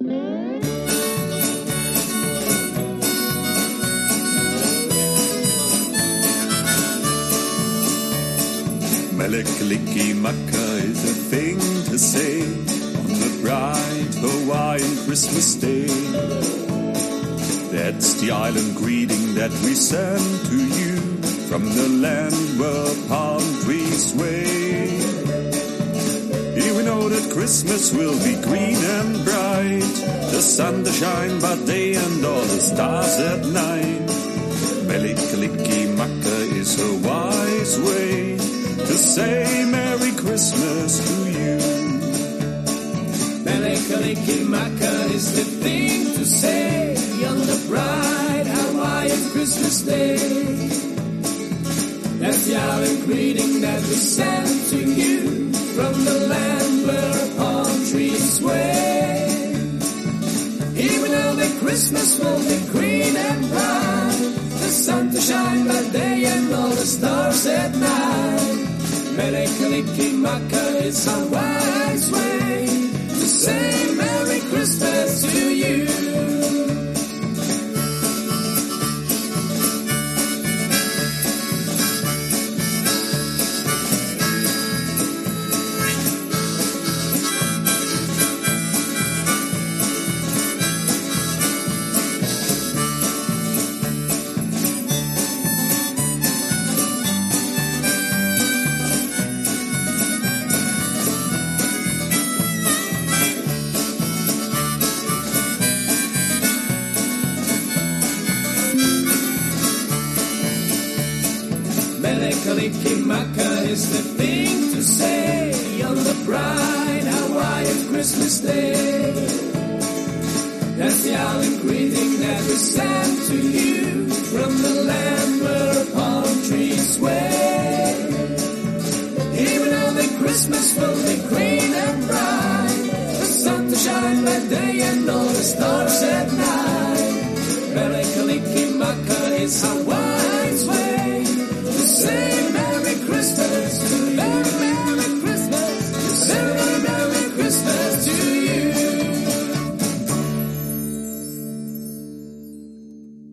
Mele-Kalikimaka is a thing to say on the bright Hawaiian Christmas Day. That's the island greeting that we send to you from the land where palm trees sway. Here we know that Christmas will be green and bright, the sun to shine by day and all the stars at night. Mele-Kalikimaka is a wise way to say Merry Christmas to you. Mele-Kalikimaka is the thing to say on the bright Hawaiian Christmas Day. That's the island greeting that we send to you from the land where palm trees sway. Here we know that Christmas will be green and bright, the sun to shine by day and all the stars at night. Mele-Kalikimaka is a wise way to say Merry Christmas to you. Mele-Kalikimaka is the thing to say on the bright Hawaiian Christmas Day. That's the island greeting that we send to you from the land where palm trees sway. Here we know that Christmas will be green and bright, the sun to shine by day and all the stars at night. Mele-Kalikimaka is Hawaii.